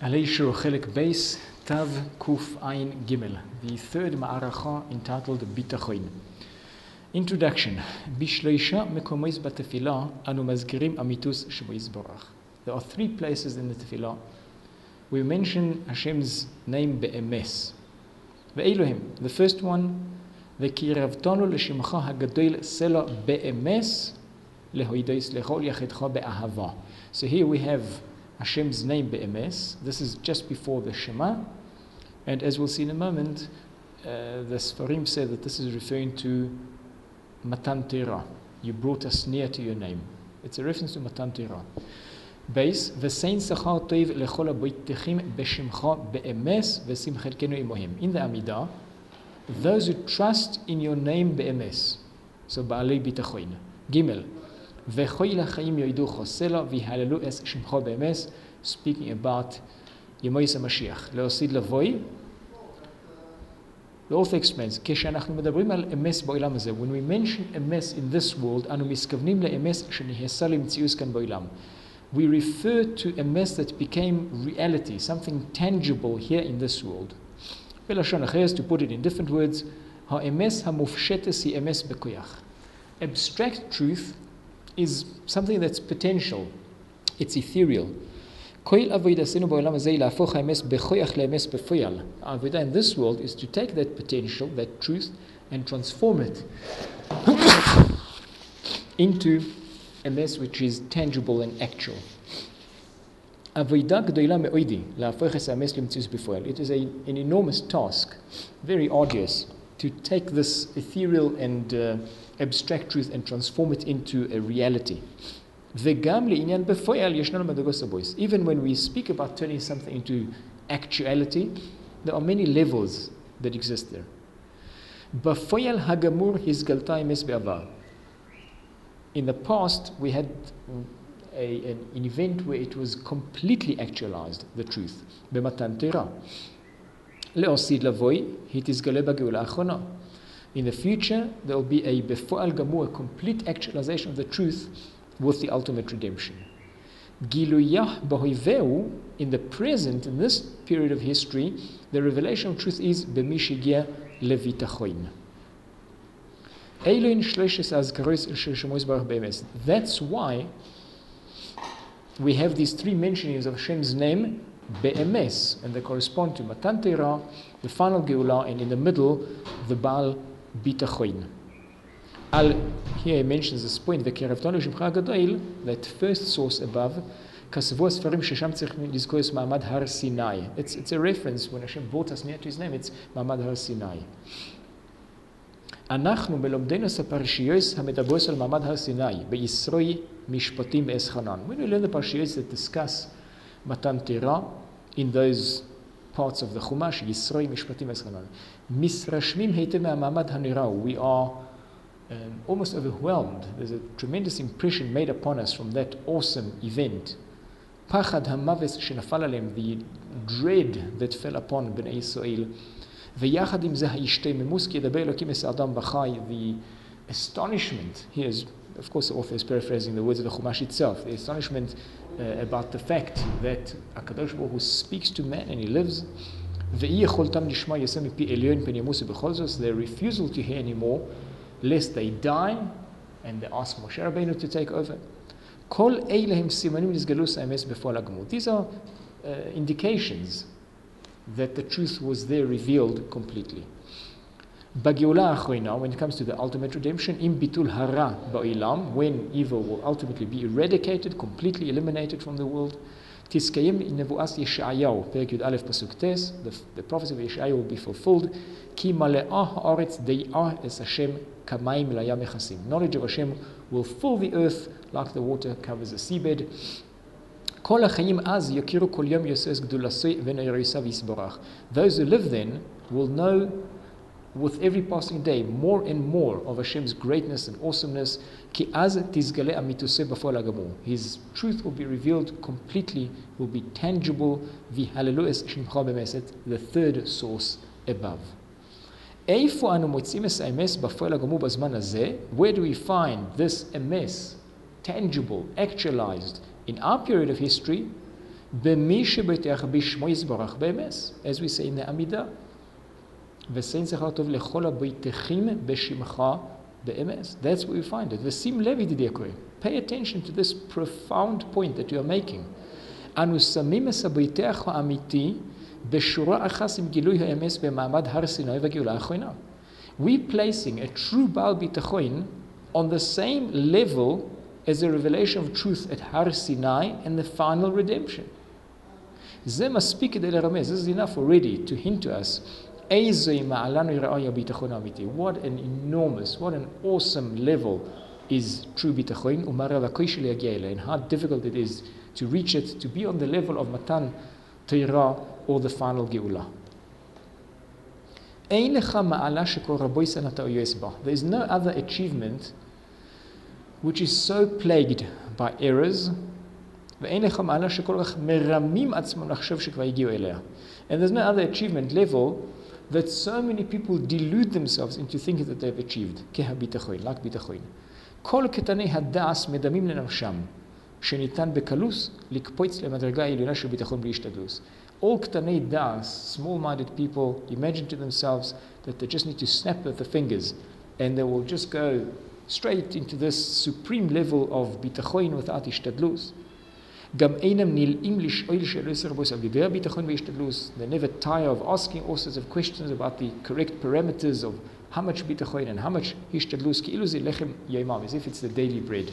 Alei Shur Chelek Beis Tav Kuf Ein Gimel, the third ma'aracha entitled Bitachon. Introduction. Bishloisha mekomois batefila anu mazkirim amitus shemo yisborach. There are three places in the tefillah we mention Hashem's name be'emes. Ve'elohim. The first one, Ve'kiravtonu l'shimcha hagadol sela be'emes lehoidos lechol yachidcha be'ahava. So here we have Hashem's name be'emes. This is just before the Shema, and as we'll see in a moment, the Sfarim say that this is referring to Matan Torah. You brought us near to your name. It's a reference to Matan Torah. Base, v'sein sachar toiv lechol haboitechim b'shimcha be'emes v'sim chelkenu imohim. In the Amidah, those who trust in your name be'emes, so ba'alei bitachon. Gimel, v'choy l'chaim yoidu chosela v'halalu es shimcha be'emes, speaking about Yemois HaMashiach. Leosid lavoy. The author explains, כשאנחנו מדברים על אמס בעולם הזה, when we mention emes in this world, אנו מתכוונים לאמס שנכנסה למציאות כאן בעולם. We refer to emes that became reality, something tangible here in this world. בלשון אחרת, to put it in different words, האמס המופשטת היא אמס בכוח. Abstract truth is something that's potential, it's ethereal. כל עבודתנו בעולם הזה להפוך האמס בכוח לאמס בפועל. העבודה in this world is to take that potential, that truth, and transform it into emes which is tangible and actual. עבודה גדולה מאוד להפוך את האמס למציאות בפועל. It is an enormous task, very arduous, to take this ethereal and abstract truth and transform it into a reality. Even when we speak about turning something into actuality, there are many levels that exist there. In the past, we had an event where it was completely actualized, the truth. In the future, there will be a complete actualization of the truth with the ultimate redemption. Giluyah b'hoiveu, in the present, in this period of history, the revelation of truth is b'mishigia levitachon. That's why we have these three mentionings of Hashem's name be'emes, and they correspond to Matan Torah, the final Geulah, and in the middle, the Baal Bitachon. Here he mentions this point, that first source above, it's a reference when Hashem brought us near to his name, it's Ma'amad Har Sinai. אנחנו בלומדנו הפרשיות המדברות על מעמד הר סיני בישרוי משפטים בעץ חנן. When we learn the parshiyos that discuss Matan Torah in those parts of the Chumash, ישרוי משפטים בעץ חנן, מתרשמים היטב מהמעמד הנראה. We are almost overwhelmed. There's a tremendous impression made upon us from that awesome event. Pachad hamaves shenafal alem, the dread that fell upon Bnei Yisrael. V'yachad im zeh ha'ishteimemus ki yedaber Elokim es Adam b'chai, the astonishment. Here's, of course, the author is paraphrasing the words of the Chumash itself. The astonishment about the fact that HaKadosh Baruch Hu speaks to man and he lives. Ve'i yecholtam nishma yaseh mipi elyon pen yamusu b'chol zos, their refusal to hear anymore, lest they die, and they ask Moshe Rabbeinu to take over. Kol eilehem simanim nizgalus ha'emes before ha'gemut. These are indications that the truth was there revealed completely. B'geulah achroina, when it comes to the ultimate redemption, im bitul hara ba'ilam, when evil will ultimately be eradicated, completely eliminated from the world. Tiskayim nevuas Yeshayahu, Perek Yud Aleph Pasuk Tes, the prophecy of Yeshayahu will be fulfilled. Ki male'ah ha'aretz de'ah es Hashem kamayim layam mechasim. Knowledge of Hashem will fill the earth like the water covers the seabed. Kol ha'chayim az yakiru kol yom yoses gdulasoi v'ne'yerisav yisborach. Those who live then will know with every passing day more and more of Hashem's greatness and awesomeness. Ki az tizgale amituseh b'fol ha'gamur. His truth will be revealed completely, will be tangible. V'halalu es shimcha be'emes, the third source above. Eifu anu motzim es ha'emes b'fol ha'gamur b'zman hazeh. Where do we find this emes, tangible, actualized, in our period of history? במי שבטח בשמו יזברך באמס, as we say in the עמידה. ושאין שכר טוב לכל הביתכים בשמך באמס. That's where we find it. ושים לב ידידי הקוראים. Pay attention to this profound point that you are making. אנו שמים את הביתך האמיתי בשורה אחת עם גילוי האמס במעמד הר סיני והגאולה האחרונה. We placing a true בעל ביטחון on the same level as the revelation of truth at Har Sinai and the final redemption. זה מספיק כדי לרמז. This is enough already to hint to us. איזוהי מעלה נראה הביטחון האמיתי. What an enormous, what an awesome level is true ביטחון, ומראה לקושי להגיע אליה, and how difficult it is to reach it, to be on the level of מתן תורה or the final גאולה. אין לך מעלה שכל רבוי שנאתה או יועס בה. There is no other achievement which is so plagued by errors, ואין לך מעלה שכל כך מרמים עצמם לחשוב שכבר הגיעו אליה. And there's no other achievement level that so many people delude themselves into thinking that they've achieved, כהביטחון, like ביטחון. כל קטני הדעס מדמים לנפשם, שניתן בקלוס לקפוץ למדרגה העליונה של ביטחון בלי השתדלות. All קטני דעס, small-minded people, imagine to themselves that they just need to snap at the fingers and they will just go straight into this supreme level of ביטחון without השתדלות. גם אינם נלאים לשאול שאלות רבות על ידי הביטחון והשתדלות. They never tire of asking all sorts of questions about the correct parameters of how much ביטחון and how much השתדלות, כאילו זה לחם יומם, as if it's the daily bread.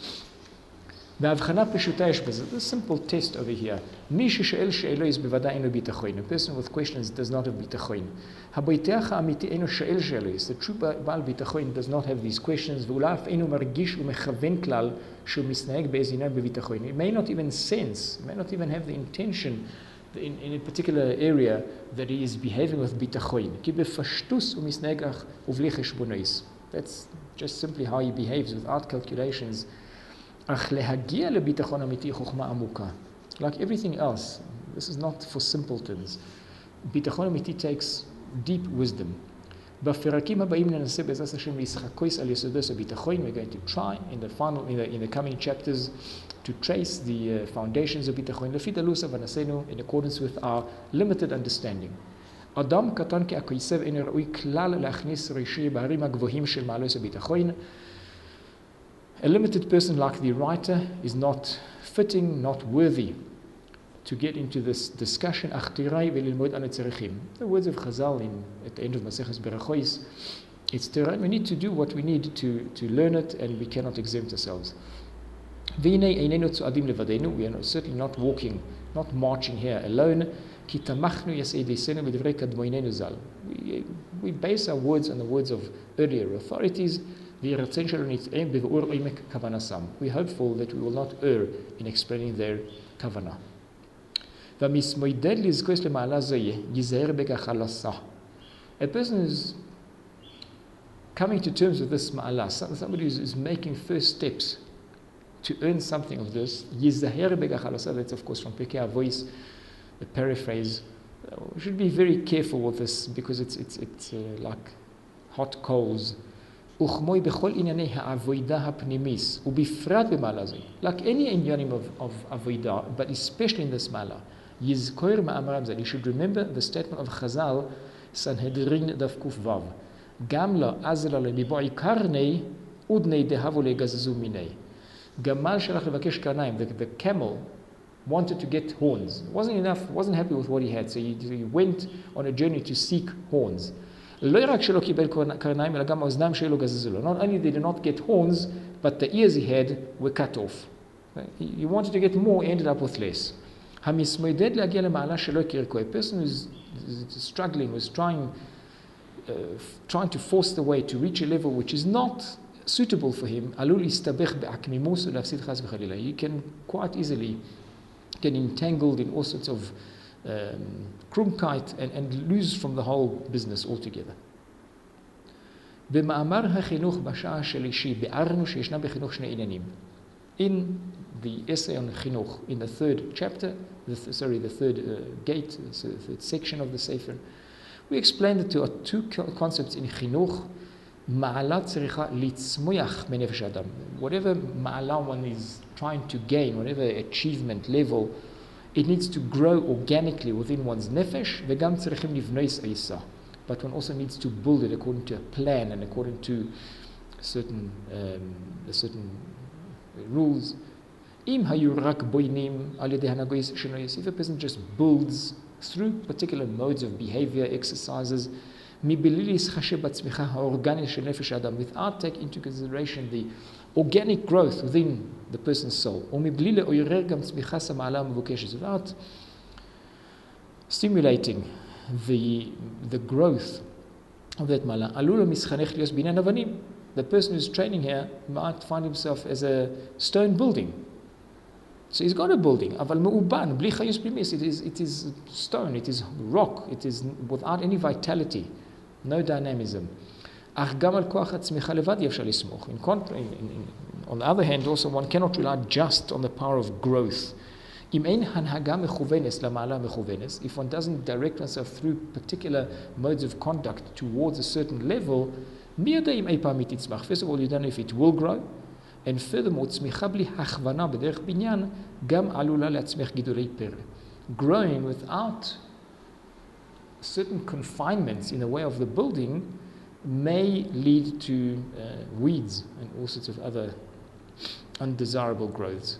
בהבחנה פשוטה יש בזה, the simple test over here. מי ששואל שאלות בוודאי אינו ביטחון. A person with questions does not have ביטחון. הביטח האמיתי אינו שואל שאלות. The true בעל ביטחון does not have these questions, ואולי אף אינו מרגיש ומכוון כלל שהוא מסנהג באיזה עניין בביטחון. It may not even sense, it may not even have the intention in a particular area that he is behaving with ביטחון. כי בפשטוס הוא מסנהג ובלי חשבונויס. That's just simply how he behaves without calculations. אך להגיע לביטחון אמיתי חוכמה עמוקה. Like everything else, this is not for simpletons. ביטחון אמיתי takes deep wisdom. בפרקים הבאים ננסה בעזרת השם להשחקויס על יסודות הביטחון. We're going to try in the coming chapters to trace the foundations of ביטחון. לפי דלוס הבנסינו in accordance with our limited understanding. אדם קטן כעכיסב אינו ראוי כלל להכניס ראשי בהרים הגבוהים של מעלות הביטחון. A limited person like the writer is not fitting, not worthy to get into this discussion. The words of Chazal at the end of Maseches Berachois, it's Torah. We need to do what we need to learn it, and we cannot exempt ourselves. We are certainly not walking, not marching here alone. We base our words on the words of earlier authorities. We're hopeful that we will not err in explaining their kavanah. A person is coming to terms with this ma'ala, somebody who is making first steps to earn something of this. That's of course from Pirkei Avos, a paraphrase. We should be very careful with this because it's like hot coals. וכמוי בכל ענייני העבודה הפנימיס, ובפרט במעלה זו, like any עניינים of עבודה, but especially in this מעלה, יזכור מאמרם זה, you should remember the statement of Chazal, סנהדרין דף ק"ו, גם לא עזלה למבועי קרני, עודני דהבו לגזזו מיני. גמל שלח לבקש קרניים, the camel wanted to get horns. It wasn't enough, wasn't happy with what he had, so he went on a journey to seek horns. לא רק שלא קיבל קרניים, אלא גם האוזניים שלו גזזו לו. Not only did he not get horns, but the ears he had were cut off. He wanted to get more, he ended up with less. המתמודד להגיע למעלה שלא הכיר כה. A person who's struggling, was trying to force the way to reach a level which is not suitable for him, עלול להסתבך בעקמימוס ולהפסיד חס וחלילה. He can quite easily get entangled in all sorts of krumkeit and lose from the whole business altogether. במאמר החינוך בשעה השלישי ביארנו שישנה בחינוך שני עניינים. In the essay on חינוך, in the third chapter, the third gate, the third section of the Sefer, we explained that there are two concepts in חינוך. מעלה צריכה לצמוח מנפש האדם. Whatever מעלה one is trying to gain, whatever achievement level, It needs to grow organically within one's nefesh, וגם צריכים לבנות עיסה. But one also needs to build it according to a plan and according to certain rules. אם היו רק בונים על ידי הנהגות שנויס, if a person just builds through particular modes of behavior, exercises, מבלי להתחשב בצמיחה האורגנית של נפש האדם, without taking into consideration the organic growth within the person's soul, ומבלי לעורר גם צמיחה המעלה המבוקשת, without stimulating the growth of that מעלה, עלול המסחנך להיות בניין אבנים. The person who's training here might find himself as a stone building. So he's got a building, אבל מאובן, בלי חיוס פנימי, it is stone, it is rock, it is without any vitality, no dynamism. אך גם על כוח הצמיחה לבד אי אפשר לסמוך. On the other hand, also one cannot rely just on the power of growth. אם אין הנהגה מכוונת למעלה מכוונת, if one doesn't direct oneself through particular modes of conduct towards a certain level, מי יודע אם אי פעם היא תצמח? First of all, you don't know if it will grow, and furthermore, צמיחה בלי הכוונה בדרך בניין, גם עלולה להצמיח גידולי פרא. Growing without certain confinements in the way of the building may lead to weeds and all sorts of other undesirable growths.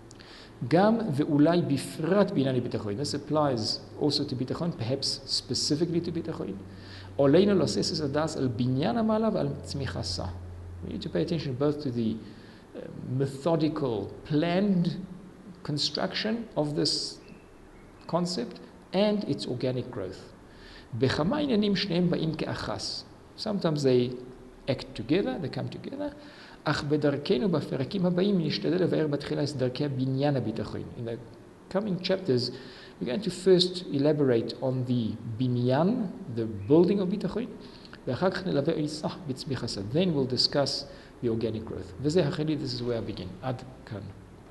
גם ואולי בפרט בעניין הביטחון. This applies also to ביטחון, perhaps specifically to ביטחון. עלינו לבסס את הדעת על בניין המעלה ועל צמיחתה. We need to pay attention both to the methodical, planned construction of this concept and its organic growth. בכמה עניינים שניהם באים כאחס. Sometimes they act together, they come together. אך בדרכנו בפרקים הבאים נשתדל לבאר בתחילה את דרכי הבניין הביטחון. In the coming chapters, we're going to first elaborate on the binyan, the building of ביטחון, ואחר כך נלווה עיסה בצמיחתה. Then we'll discuss the organic growth. וזה החלי, this is where I begin. עד כאן.